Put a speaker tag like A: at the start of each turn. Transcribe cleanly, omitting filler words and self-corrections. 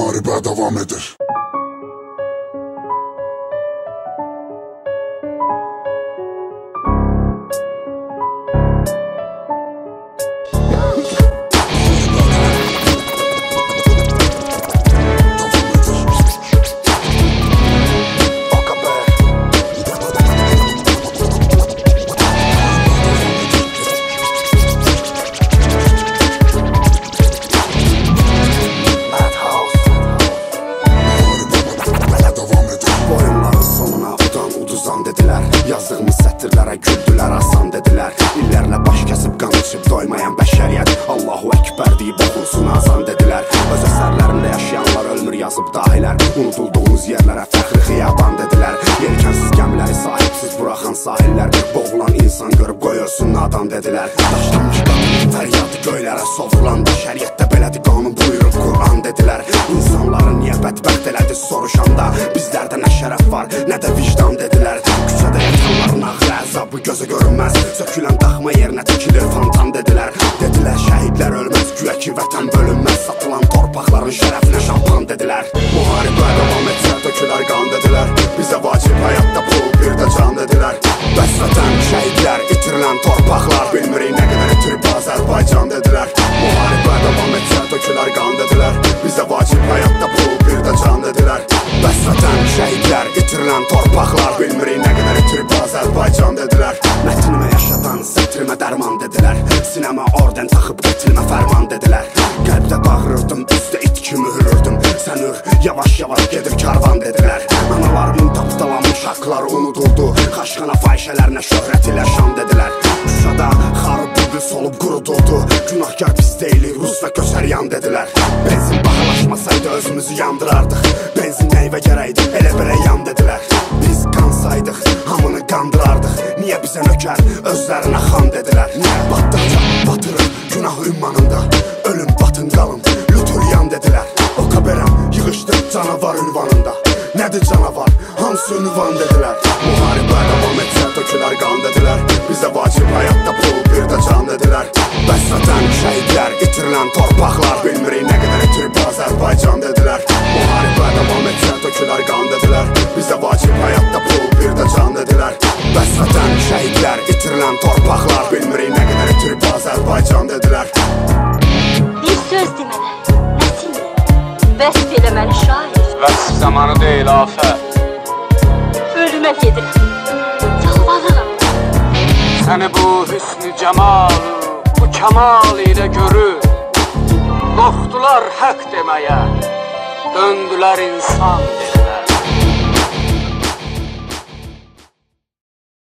A: Müharibə davam edir.
B: Yazdığımız sətirlərə güldülər, asan dedilər. İllərlə baş kəsib, qan içib doymayan bəşəriyyət Allahu Əkbər deyib oxunsun azan dedilər. Öz əsərlərində yaşayanlar ölmür yazıb dahilər. Unudulduğumuz yerlərə fəxri xiyaban dedilər. Yelkənsiz gəmiləri sahibsiz buraxan sahillər. Boğulan insan görüb qoyursun nadan dedilər. Daşlanmış qanun fəryadı göylərə sovrulan bəşəriyyətdə belədir qanun buyurub Qur'an dedilər. İnsanları niyə bədbəxt elədi soruşanda bizlərdə nə şərəf var, nə də vicdan dedilər. Küçədə yatanların ağrı əzabı gözə görünməz. Sökülən daxma yerinə tikilir fontan dedilər. Dedilər şəhidlər ölməz, güya ki vətən bölünməz. Satılan torpaqların şərəfinə şampan dedilər. Müharibə davam etsə dökülər qan dedilər. Bizə vacib həyatda pul bir də can dedilər. Bəs vətən, şəhidlər, itirilən torpaqlar, bilmirik nə qədər itirib Azərbaycan dedilər. Müharibə davam etsə dökülər qan dedilər. Bizə vacib həyatda pul bir də can dedilər. Bəs vətən, şəhidlər, itirilən torpaqlar, bilmirik nə qədər itirib Azərbaycan dedilər. Mətnimə yaşadan sətrimə dərman dedilər. Sinəmə orden taxıb getilmə fərman dedilər. Qəlbdə bağırırdım, üstə it kimi hürürdüm. Sən ür, yavaş-yavaş gedir karvan dedilər. Analarımın tapdalanmış haqları unuduldu. Xaşxana fahişələrinə şöhrət ilə şan dedilər. Şuşada xarıb bülbül solub quruduldu. Günahkar pis deyilik, Rus və Kösəryan dedilər. Benzin bahalaşmasaydı özümüzü yandırardıq. Benzin neyvə gərəkdi, elə belə yan dedilər. Biz qansaydıq, hamını qandırardıq. Niyə bizə nökər, özlərinə xan dedilər. Niyə batdıqca batırır, günah ümmanında. Ölüm batın qalın, lütür yan dedilər. O kaberəm yığışdı canavar ünvanında. Nədir canavar, hansı ünvan dedilər. Müharibə davam etsə dökülər qan dedilər. Bizə vacib həyatda pul bir də can dedilər. Bəs vətən, şəhidlər, itirilən torpaqlar, bilmirik nə qədər itirib Azərbaycan dedilər. Müharibə davam etsə dökülər qan dedilər. Bizə vacib həyatda pul bir də can dedilər. Bəs vətən, şəhidlər, itirilən torpaqlar, bilmirik nə qədər itirib Azərbaycan dedilər.
C: Bir söz deməli, nəsimlə, vəsf eləməli şair.
D: Vəsf zamanı deyil, afət.
C: Ölümə gedirəm, yalvarıram.
D: Səni bu hüsnü cəmalı, bu kəmal ilə görür. Qorxdular haqq deməyə, döndülər insan deməyə.